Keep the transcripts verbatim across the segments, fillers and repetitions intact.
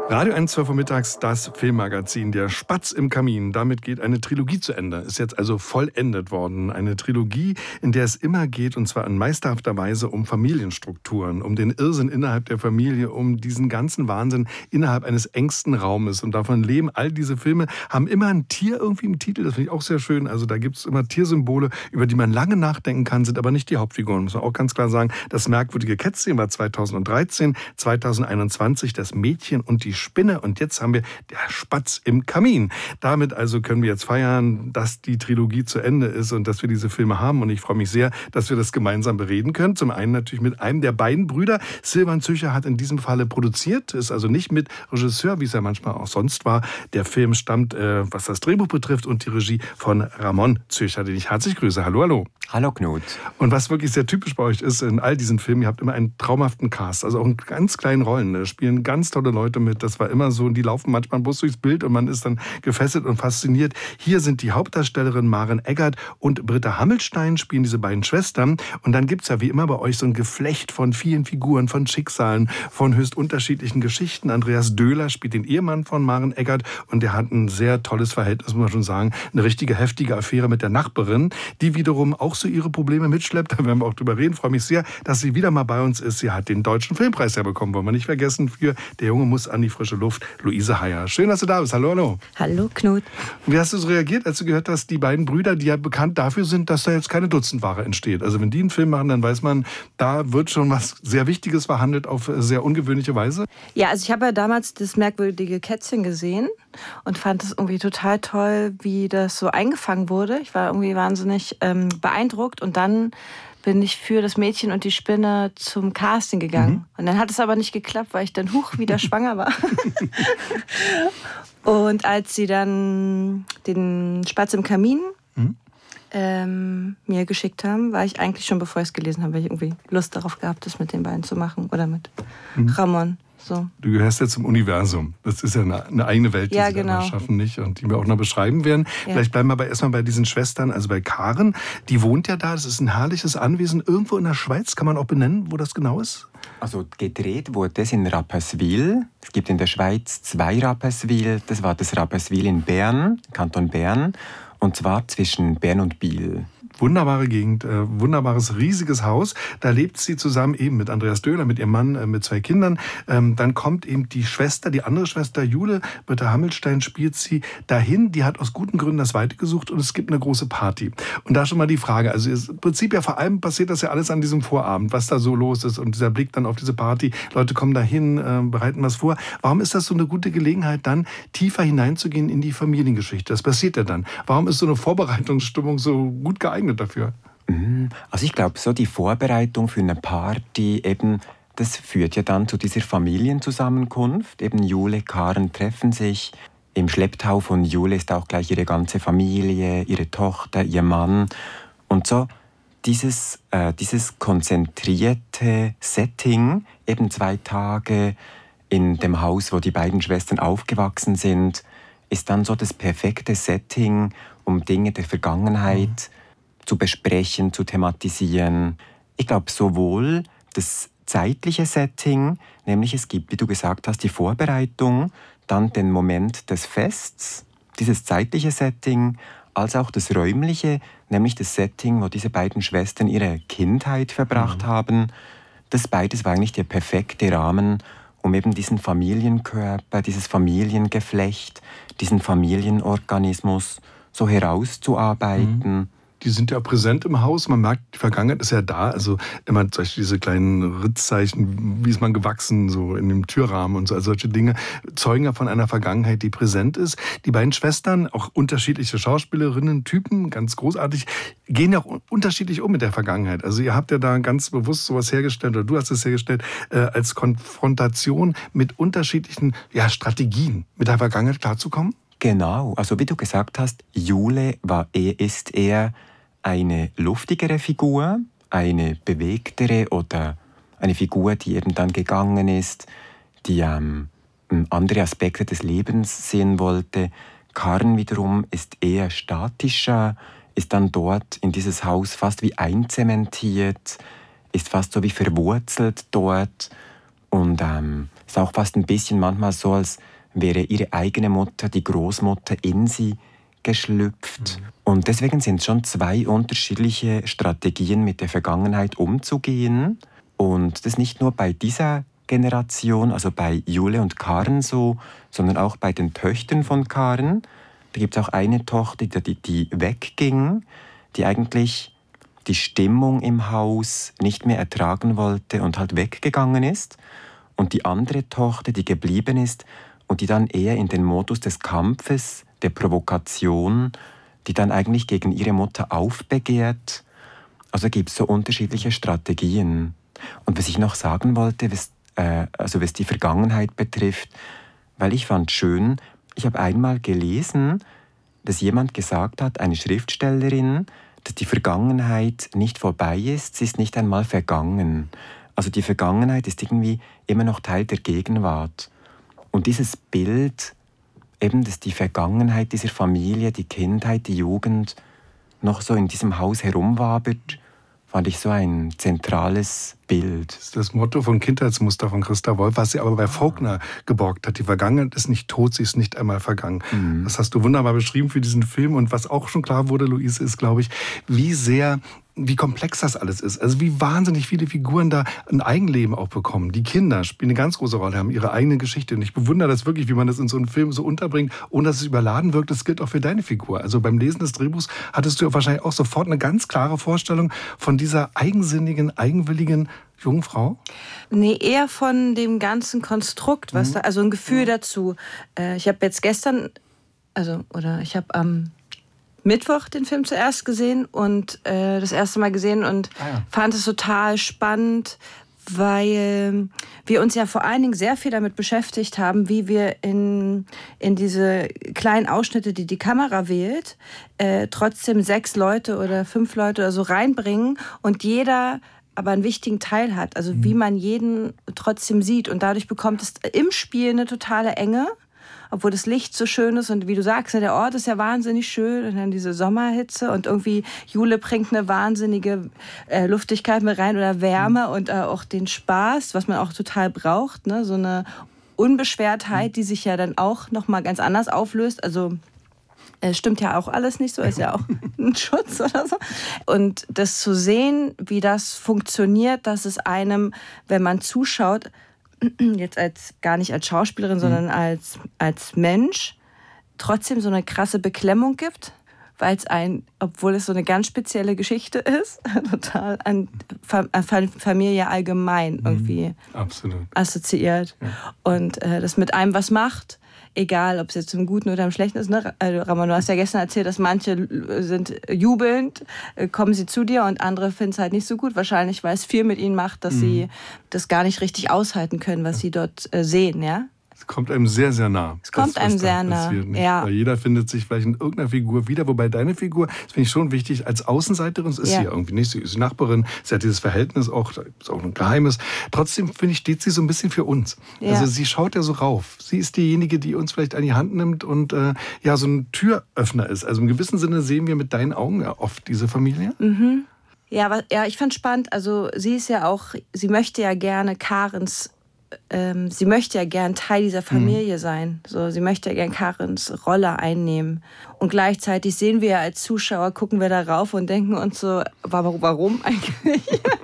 Radio eins, zwölf Uhr mittags, das Filmmagazin Der Spatz im Kamin. Damit geht eine Trilogie zu Ende. Ist jetzt also vollendet worden. Eine Trilogie, in der es immer geht, und zwar in meisterhafter Weise, um Familienstrukturen, um den Irrsinn innerhalb der Familie, um diesen ganzen Wahnsinn innerhalb eines engsten Raumes. Und davon leben all diese Filme, haben immer ein Tier irgendwie im Titel. Das finde ich auch sehr schön. Also da gibt es immer Tiersymbole, über die man lange nachdenken kann, sind aber nicht die Hauptfiguren. Muss man auch ganz klar sagen. Das merkwürdige Kätzchen war zweitausenddreizehn, zweitausendeinundzwanzig das Mädchen und die Spinne, und jetzt haben wir der Spatz im Kamin. Damit also können wir jetzt feiern, dass die Trilogie zu Ende ist und dass wir diese Filme haben, und ich freue mich sehr, dass wir das gemeinsam bereden können. Zum einen natürlich mit einem der beiden Brüder. Silvan Zücher hat in diesem Falle produziert, ist also nicht mit Regisseur, wie es ja manchmal auch sonst war. Der Film stammt, äh, was das Drehbuch betrifft, und die Regie von Ramon Zücher, den ich herzlich grüße. Hallo, hallo. Hallo Knut. Und was wirklich sehr typisch bei euch ist, in all diesen Filmen, ihr habt immer einen traumhaften Cast, also auch in ganz kleinen Rollen. Da spielen ganz tolle Leute mit. Das war immer so, und die laufen manchmal bloß durchs Bild und man ist dann gefesselt und fasziniert. Hier sind die Hauptdarstellerin Maren Eggert und Britta Hammelstein, spielen diese beiden Schwestern. Und dann gibt es ja wie immer bei euch so ein Geflecht von vielen Figuren, von Schicksalen, von höchst unterschiedlichen Geschichten. Andreas Döhler spielt den Ehemann von Maren Eggert, und der hat ein sehr tolles Verhältnis, muss man schon sagen. Eine richtige heftige Affäre mit der Nachbarin, die wiederum auch so ihre Probleme mitschleppt. Da werden wir auch drüber reden. Ich freue mich sehr, dass sie wieder mal bei uns ist. Sie hat den Deutschen Filmpreis ja bekommen, wollen wir nicht vergessen, für Der Junge muss an die frische Luft. Luise Heyer. Schön, dass du da bist. Hallo, hallo. Hallo, Knut. Wie hast du so reagiert, als du gehört hast, die beiden Brüder, die ja bekannt dafür sind, dass da jetzt keine Dutzendware entsteht? Also wenn die einen Film machen, dann weiß man, da wird schon was sehr Wichtiges verhandelt auf sehr ungewöhnliche Weise. Ja, also ich habe ja damals das merkwürdige Kätzchen gesehen und fand es irgendwie total toll, wie das so eingefangen wurde. Ich war irgendwie wahnsinnig ähm, beeindruckt, und dann bin ich für das Mädchen und die Spinne zum Casting gegangen. Mhm. Und dann hat es aber nicht geklappt, weil ich dann huch wieder schwanger war. Und als sie dann den Spatz im Kamin mhm. ähm, mir geschickt haben, war ich eigentlich schon, bevor ich es gelesen habe, weil ich irgendwie Lust darauf gehabt, das mit den beiden zu machen. Oder mit mhm. Ramon. So. Du gehörst ja zum Universum. Das ist ja eine, eine eigene Welt, die ja, sie genau. da schaffen, nicht? Und die wir auch noch beschreiben werden. Ja. Vielleicht bleiben wir aber erstmal bei diesen Schwestern, also bei Karen. Die wohnt ja da, das ist ein herrliches Anwesen irgendwo in der Schweiz. Kann man auch benennen, wo das genau ist? Also gedreht wurde es in Rapperswil. Es gibt in der Schweiz zwei Rapperswil. Das war das Rapperswil in Bern, Kanton Bern. Und zwar zwischen Bern und Biel. Wunderbare Gegend, äh, wunderbares, riesiges Haus. Da lebt sie zusammen eben mit Andreas Döhler, mit ihrem Mann, äh, mit zwei Kindern. Ähm, dann kommt eben die Schwester, die andere Schwester, Jule, Britta Hammelstein, spielt sie dahin. Die hat aus guten Gründen das Weite gesucht, und es gibt eine große Party. Und da schon mal die Frage, also im Prinzip ja vor allem passiert das ja alles an diesem Vorabend, was da so los ist, und dieser Blick dann auf diese Party. Leute kommen dahin, äh, bereiten was vor. Warum ist das so eine gute Gelegenheit, dann tiefer hineinzugehen in die Familiengeschichte? Das passiert ja dann. Warum ist so eine Vorbereitungsstimmung so gut geeignet dafür? Also ich glaube, so die Vorbereitung für eine Party, eben, das führt ja dann zu dieser Familienzusammenkunft. Eben Jule, Karen treffen sich. Im Schlepptau von Jule ist auch gleich ihre ganze Familie, ihre Tochter, ihr Mann. Und so dieses, äh, dieses konzentrierte Setting, eben zwei Tage in dem Haus, wo die beiden Schwestern aufgewachsen sind, ist dann so das perfekte Setting, um Dinge der Vergangenheit mhm. zu besprechen, zu thematisieren. Ich glaube, sowohl das zeitliche Setting, nämlich es gibt, wie du gesagt hast, die Vorbereitung, dann den Moment des Fests, dieses zeitliche Setting, als auch das räumliche, nämlich das Setting, wo diese beiden Schwestern ihre Kindheit verbracht mhm. haben. Das beides war eigentlich der perfekte Rahmen, um eben diesen Familienkörper, dieses Familiengeflecht, diesen Familienorganismus so herauszuarbeiten. Mhm. Die sind ja präsent im Haus. Man merkt, die Vergangenheit ist ja da. Also immer zum Beispiel diese kleinen Ritzzeichen, wie ist man gewachsen, so in dem Türrahmen und so. Also solche Dinge zeugen ja von einer Vergangenheit, die präsent ist. Die beiden Schwestern, auch unterschiedliche Schauspielerinnen, Typen, ganz großartig, gehen ja auch unterschiedlich um mit der Vergangenheit. Also ihr habt ja da ganz bewusst sowas hergestellt, oder du hast es hergestellt, äh, als Konfrontation mit unterschiedlichen ja, Strategien, mit der Vergangenheit klarzukommen. Genau, also wie du gesagt hast, Jule war, ist eher eine luftigere Figur, eine bewegtere oder eine Figur, die eben dann gegangen ist, die ähm, andere Aspekte des Lebens sehen wollte. Karen wiederum ist eher statischer, ist dann dort in dieses Haus fast wie einzementiert, ist fast so wie verwurzelt dort Und ähm, es ist auch fast ein bisschen manchmal so, als wäre ihre eigene Mutter, die Großmutter, in sie geschlüpft. Mhm. Und deswegen sind es schon zwei unterschiedliche Strategien, mit der Vergangenheit umzugehen. Und das nicht nur bei dieser Generation, also bei Jule und Karen so, sondern auch bei den Töchtern von Karen. Da gibt es auch eine Tochter, die, die wegging, die eigentlich die Stimmung im Haus nicht mehr ertragen wollte und halt weggegangen ist. Und die andere Tochter, die geblieben ist und die dann eher in den Modus des Kampfes, der Provokation, die dann eigentlich gegen ihre Mutter aufbegehrt. Also gibt es so unterschiedliche Strategien. Und was ich noch sagen wollte, was, äh, also was die Vergangenheit betrifft, weil ich fand schön, ich habe einmal gelesen, dass jemand gesagt hat, eine Schriftstellerin, dass die Vergangenheit nicht vorbei ist, sie ist nicht einmal vergangen. Also die Vergangenheit ist irgendwie immer noch Teil der Gegenwart. Und dieses Bild, eben, dass die Vergangenheit dieser Familie, die Kindheit, die Jugend noch so in diesem Haus herumwabert, fand ich so ein zentrales Bild. Das ist das Motto von Kindheitsmuster von Christa Wolf, was sie aber bei Faulkner geborgt hat. Die Vergangenheit ist nicht tot, sie ist nicht einmal vergangen. Mhm. Das hast du wunderbar beschrieben für diesen Film. Und was auch schon klar wurde, Luise, ist, glaube ich, wie sehr, wie komplex das alles ist. Also wie wahnsinnig viele Figuren da ein Eigenleben auch bekommen. Die Kinder spielen eine ganz große Rolle, haben ihre eigene Geschichte. Und ich bewundere das wirklich, wie man das in so einem Film so unterbringt, ohne dass es überladen wirkt. Das gilt auch für deine Figur. Also beim Lesen des Drehbuchs hattest du wahrscheinlich auch sofort eine ganz klare Vorstellung von dieser eigensinnigen, eigenwilligen jungen Frau? Nee, eher von dem ganzen Konstrukt, was mhm. da, also ein Gefühl mhm. dazu. Äh, ich habe jetzt gestern, also, oder ich habe am Mittwoch den Film zuerst gesehen und äh, das erste Mal gesehen und ah, ja. fand es total spannend, weil wir uns ja vor allen Dingen sehr viel damit beschäftigt haben, wie wir in, in diese kleinen Ausschnitte, die die Kamera wählt, äh, trotzdem sechs Leute oder fünf Leute oder so reinbringen und jeder aber einen wichtigen Teil hat. Also mhm. wie man jeden trotzdem sieht und dadurch bekommt es im Spiel eine totale Enge. Obwohl das Licht so schön ist und wie du sagst, der Ort ist ja wahnsinnig schön und dann diese Sommerhitze und irgendwie Jule bringt eine wahnsinnige äh, Luftigkeit mit rein oder Wärme und äh, auch den Spaß, was man auch total braucht, ne? So eine Unbeschwertheit, die sich ja dann auch nochmal ganz anders auflöst, also es stimmt ja auch alles nicht so, ist ja auch ein Schutz oder so. Und das zu sehen, wie das funktioniert, dass es einem, wenn man zuschaut, jetzt als gar nicht als Schauspielerin, sondern als, als Mensch, trotzdem so eine krasse Beklemmung gibt, weil es ein, obwohl es so eine ganz spezielle Geschichte ist, total an Familie allgemein irgendwie Absolut. assoziiert. Ja. Und äh, das mit einem was macht, egal ob es jetzt im Guten oder im Schlechten ist. Ne? Also, Ramon, du hast ja gestern erzählt, dass manche sind jubelnd, kommen sie zu dir und andere finden es halt nicht so gut. Wahrscheinlich, weil es viel mit ihnen macht, dass mhm. sie das gar nicht richtig aushalten können, was sie dort äh, sehen. Ja? Es kommt einem sehr, sehr nah. Es kommt einem sehr nah. Ja. Weil jeder findet sich vielleicht in irgendeiner Figur wieder. Wobei deine Figur, das finde ich schon wichtig, als Außenseiterin, das ist ja. sie ja irgendwie nicht. Sie ist die Nachbarin, sie hat dieses Verhältnis auch, das ist auch ein Geheimnis. Trotzdem, finde ich, steht sie so ein bisschen für uns. Ja. Also sie schaut ja so rauf. Sie ist diejenige, die uns vielleicht an die Hand nimmt und äh, ja, so ein Türöffner ist. Also im gewissen Sinne sehen wir mit deinen Augen ja oft diese Familie. Mhm. Ja, aber, ja, ich fand spannend. Also sie ist ja auch, sie möchte ja gerne Karens Ähm, sie möchte ja gern Teil dieser Familie mhm. sein. So, sie möchte ja gern Karens Rolle einnehmen. Und gleichzeitig sehen wir ja als Zuschauer, gucken wir darauf und denken uns so, warum, warum eigentlich?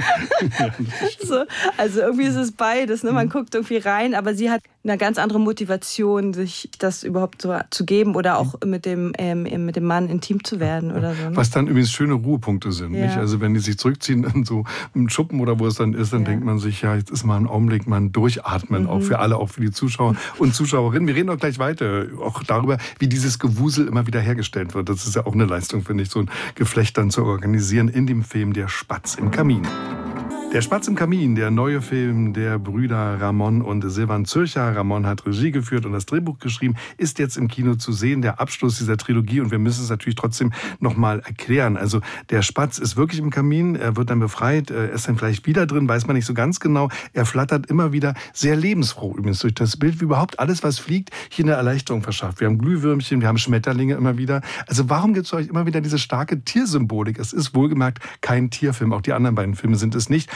so, also irgendwie ist es beides. Ne? Man mhm. guckt irgendwie rein, aber sie hat eine ganz andere Motivation, sich das überhaupt so zu geben oder auch mit dem, ähm, mit dem Mann intim zu werden. Oder so, ne? Was dann übrigens schöne Ruhepunkte sind. Ja. Nicht? Also wenn die sich zurückziehen in so einen Schuppen oder wo es dann ist, dann ja. denkt man sich, ja, jetzt ist mal ein Augenblick, mal ein Durchatmen, mhm. auch für alle, auch für die Zuschauer und Zuschauerinnen. Wir reden auch gleich weiter, auch darüber, wie dieses Gewusel immer wieder hergestellt wird. Das ist ja auch eine Leistung, finde ich, so ein Geflecht dann zu organisieren in dem Film Der Spatz im Kamin. Der Spatz im Kamin, der neue Film der Brüder Ramon und Silvan Zürcher. Ramon hat Regie geführt und das Drehbuch geschrieben, ist jetzt im Kino zu sehen, der Abschluss dieser Trilogie. Und wir müssen es natürlich trotzdem nochmal erklären. Also der Spatz ist wirklich im Kamin, er wird dann befreit, er ist dann vielleicht wieder drin, weiß man nicht so ganz genau. Er flattert immer wieder sehr lebensfroh übrigens durch das Bild, wie überhaupt alles, was fliegt, hier eine Erleichterung verschafft. Wir haben Glühwürmchen, wir haben Schmetterlinge immer wieder. Also warum gibt es euch immer wieder diese starke Tiersymbolik? Es ist wohlgemerkt kein Tierfilm, auch die anderen beiden Filme sind es nicht.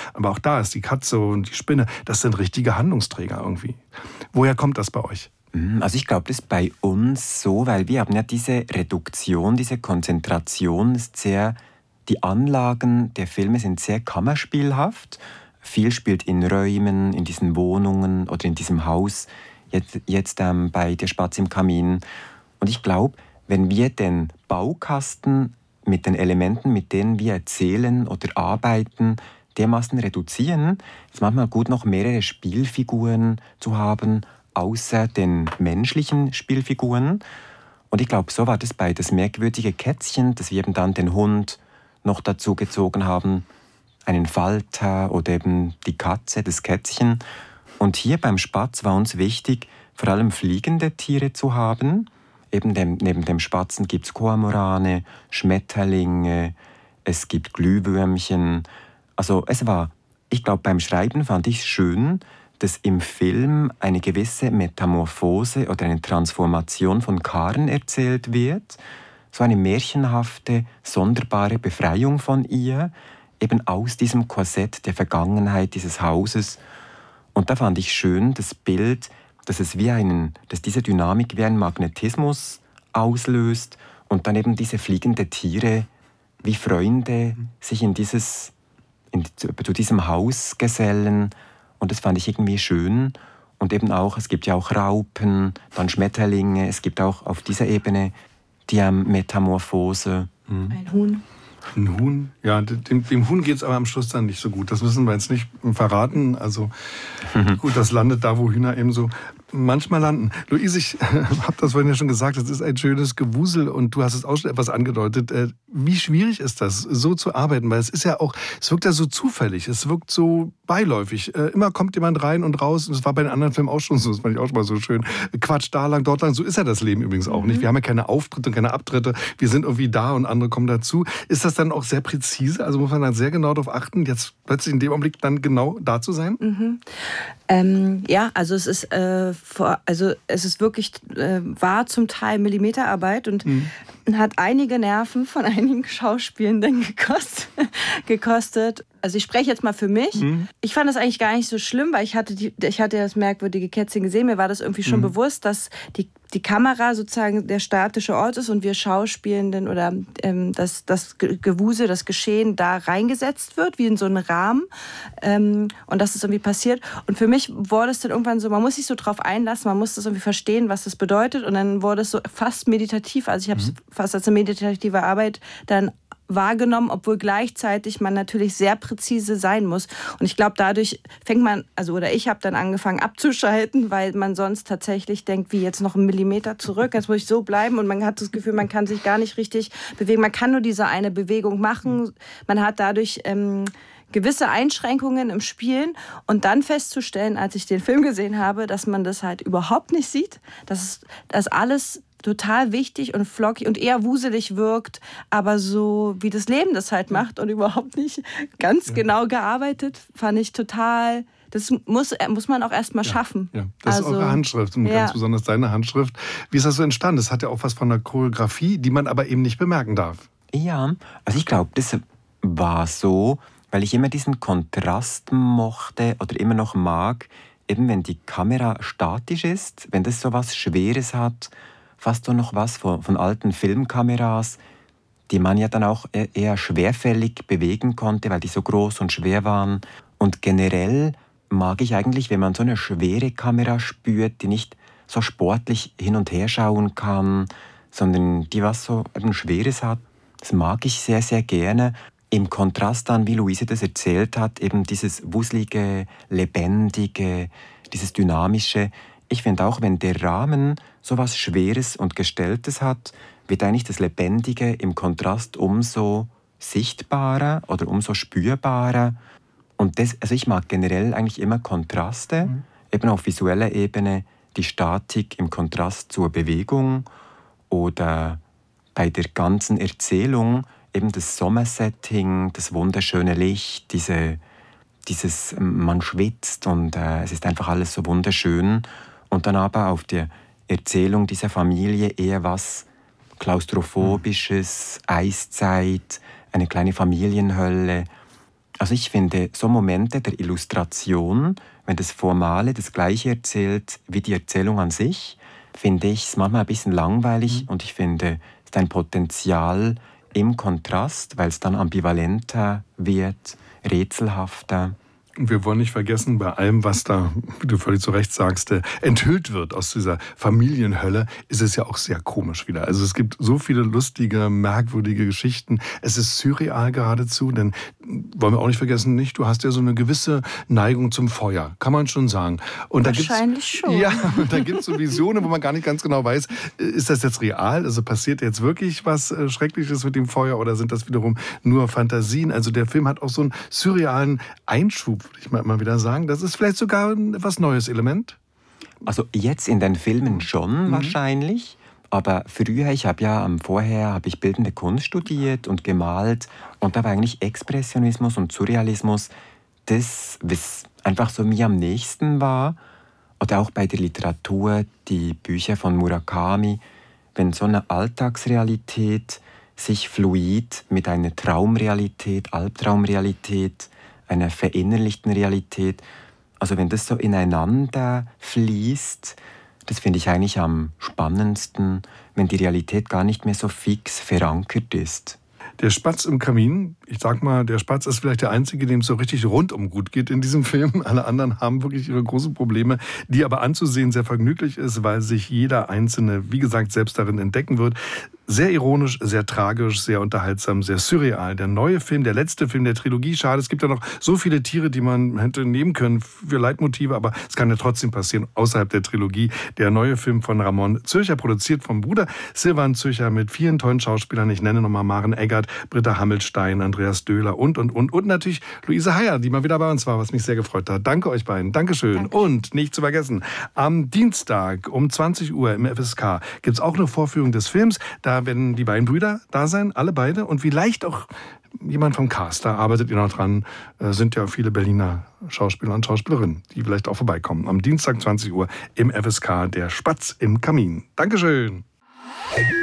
Aber auch da ist die Katze und die Spinne, das sind richtige Handlungsträger irgendwie. Woher kommt das bei euch? Also ich glaube, das ist bei uns so, weil wir haben ja diese Reduktion, diese Konzentration ist sehr, die Anlagen der Filme sind sehr kammerspielhaft. Viel spielt in Räumen, in diesen Wohnungen oder in diesem Haus, jetzt, jetzt ähm, bei Der Spatz im Kamin. Und ich glaube, wenn wir den Baukasten mit den Elementen, mit denen wir erzählen oder arbeiten, dermaßen reduzieren, ist es manchmal gut, noch mehrere Spielfiguren zu haben, außer den menschlichen Spielfiguren. Und ich glaube, so war das bei Das merkwürdige Kätzchen, dass wir eben dann den Hund noch dazu gezogen haben, einen Falter oder eben die Katze, das Kätzchen. Und hier beim Spatz war uns wichtig, vor allem fliegende Tiere zu haben. Eben dem, neben dem Spatzen gibt es Kormorane, Schmetterlinge, es gibt Glühwürmchen. Also es war, ich glaube, beim Schreiben fand ich es schön, dass im Film eine gewisse Metamorphose oder eine Transformation von Karen erzählt wird. So eine märchenhafte, sonderbare Befreiung von ihr, eben aus diesem Korsett der Vergangenheit dieses Hauses. Und da fand ich schön das Bild, dass es wie einen, dass diese Dynamik wie ein Magnetismus auslöst und dann eben diese fliegende Tiere wie Freunde sich in dieses, in, zu diesem Haus gesellen. Und das fand ich irgendwie schön. Und eben auch, es gibt ja auch Raupen, dann Schmetterlinge, es gibt auch auf dieser Ebene die ähm, Metamorphose. Mhm. Ein Huhn. Ein Huhn? Ja, dem, dem Huhn geht es aber am Schluss dann nicht so gut. Das müssen wir jetzt nicht verraten. Also gut, das landet da, wo Hühner eben so manchmal landen. Luise, ich habe das vorhin ja schon gesagt, es ist ein schönes Gewusel und du hast es auch schon etwas angedeutet. Wie schwierig ist das, so zu arbeiten? Weil es ist ja auch, es wirkt ja so zufällig, es wirkt so beiläufig. Immer kommt jemand rein und raus und das war bei den anderen Filmen auch schon so, das fand ich auch schon mal so schön. Quatsch da lang, dort lang, so ist ja das Leben übrigens auch nicht. Wir haben ja keine Auftritte und keine Abtritte, wir sind irgendwie da und andere kommen dazu. Ist das dann auch sehr präzise? Also muss man dann sehr genau darauf achten, jetzt plötzlich in dem Augenblick dann genau da zu sein? Mhm. Ähm, ja, also es ist äh, vor, also es ist wirklich äh, war zum Teil Millimeterarbeit und mhm. hat einige Nerven von einigen Schauspielenden gekostet. gekostet. Also ich spreche jetzt mal für mich. Mhm. Ich fand das eigentlich gar nicht so schlimm, weil ich hatte, die, ich hatte das merkwürdige Kätzchen gesehen. Mir war das irgendwie schon mhm. bewusst, dass die, die Kamera sozusagen der statische Ort ist und wir Schauspielenden oder ähm, das, das Gewusel, das Geschehen da reingesetzt wird, wie in so einen Rahmen. Ähm, und dass es irgendwie passiert. Und für mich wurde es dann irgendwann so, man muss sich so drauf einlassen, man muss das irgendwie verstehen, was das bedeutet. Und dann wurde es so fast meditativ. Also ich habe es mhm. fast als eine meditative Arbeit dann wahrgenommen, obwohl gleichzeitig man natürlich sehr präzise sein muss. Und ich glaube, dadurch fängt man, also oder ich habe dann angefangen abzuschalten, weil man sonst tatsächlich denkt, wie jetzt noch einen Millimeter zurück, jetzt muss ich so bleiben und man hat das Gefühl, man kann sich gar nicht richtig bewegen. Man kann nur diese eine Bewegung machen. Man hat dadurch ähm, gewisse Einschränkungen im Spielen und dann festzustellen, als ich den Film gesehen habe, dass man das halt überhaupt nicht sieht, dass das alles total wichtig und flockig und eher wuselig wirkt, aber so wie das Leben das halt macht und überhaupt nicht ganz ja. genau gearbeitet, fand ich total, das muss, muss man auch erst mal ja. schaffen. Ja. Das also, ist eure Handschrift und ja. ganz besonders deine Handschrift. Wie ist das so entstanden? Das hat ja auch was von der Choreografie, die man aber eben nicht bemerken darf. Ja, also ich glaube, das war so, weil ich immer diesen Kontrast mochte oder immer noch mag, eben wenn die Kamera statisch ist, wenn das so was Schweres hat, fast so noch was von, von alten Filmkameras, die man ja dann auch eher schwerfällig bewegen konnte, weil die so groß und schwer waren. Und generell mag ich eigentlich, wenn man so eine schwere Kamera spürt, die nicht so sportlich hin und her schauen kann, sondern die was so eben Schweres hat. Das mag ich sehr, sehr gerne. Im Kontrast dann, wie Luise das erzählt hat, eben dieses wuselige, lebendige, dieses dynamische. Ich finde auch, wenn der Rahmen so was Schweres und Gestelltes hat, wird eigentlich das Lebendige im Kontrast umso sichtbarer oder umso spürbarer. Und das, also ich mag generell eigentlich immer Kontraste, mhm. eben auf visueller Ebene die Statik im Kontrast zur Bewegung oder bei der ganzen Erzählung eben das Sommersetting, das wunderschöne Licht, diese, dieses, man schwitzt und äh, es ist einfach alles so wunderschön. Und dann aber auf der Erzählung dieser Familie eher was Klaustrophobisches, Eiszeit, eine kleine Familienhölle. Also ich finde, so Momente der Illustration, wenn das Formale das Gleiche erzählt wie die Erzählung an sich, finde ich es manchmal ein bisschen langweilig. Mhm. Und ich finde, es ist ein Potenzial im Kontrast, weil es dann ambivalenter wird, rätselhafter. Und wir wollen nicht vergessen, bei allem, was da, wie du völlig zu Recht sagst, enthüllt wird aus dieser Familienhölle, ist es ja auch sehr komisch wieder. Also es gibt so viele lustige, merkwürdige Geschichten. Es ist surreal geradezu, denn wollen wir auch nicht vergessen, nicht? Du hast ja so eine gewisse Neigung zum Feuer, kann man schon sagen. Und Wahrscheinlich da schon. Ja, und da gibt es so Visionen, wo man gar nicht ganz genau weiß, ist das jetzt real? Also passiert jetzt wirklich was Schreckliches mit dem Feuer oder sind das wiederum nur Fantasien? Also der Film hat auch so einen surrealen Einschub, würde ich mal immer wieder sagen. Das ist vielleicht sogar ein etwas neues Element. Also jetzt in den Filmen schon mhm. wahrscheinlich. Aber früher, ich habe ja vorher habe ich bildende Kunst studiert und gemalt. Und da war eigentlich Expressionismus und Surrealismus das, was einfach so mir am nächsten war. Oder auch bei der Literatur, die Bücher von Murakami. Wenn so eine Alltagsrealität sich fluid mit einer Traumrealität, Albtraumrealität, einer verinnerlichten Realität. Also wenn das so ineinander fließt, das finde ich eigentlich am spannendsten, wenn die Realität gar nicht mehr so fix verankert ist. Der Spatz im Kamin, ich sag mal, der Spatz ist vielleicht der Einzige, dem es so richtig rundum gut geht in diesem Film. Alle anderen haben wirklich ihre großen Probleme, die aber anzusehen sehr vergnüglich ist, weil sich jeder Einzelne, wie gesagt, selbst darin entdecken wird. Sehr ironisch, sehr tragisch, sehr unterhaltsam, sehr surreal. Der neue Film, der letzte Film der Trilogie, schade, es gibt ja noch so viele Tiere, die man hätte nehmen können für Leitmotive, aber es kann ja trotzdem passieren, außerhalb der Trilogie. Der neue Film von Ramon Zürcher, produziert vom Bruder Silvan Zürcher mit vielen tollen Schauspielern. Ich nenne nochmal Maren Eggert, Britta Hammelstein, Andreas Döhler und, und, und. Und natürlich Luise Heyer, die mal wieder bei uns war, was mich sehr gefreut hat. Danke euch beiden. Dankeschön. Danke. Und nicht zu vergessen, am Dienstag um zwanzig Uhr im F S K gibt es auch eine Vorführung des Films. Da werden die beiden Brüder da sein, alle beide. Und vielleicht auch jemand vom Cast, da arbeitet ihr noch dran. Äh, sind ja viele Berliner Schauspieler und Schauspielerinnen, die vielleicht auch vorbeikommen. Am Dienstag zwanzig Uhr im F S K, der Spatz im Kamin. Dankeschön.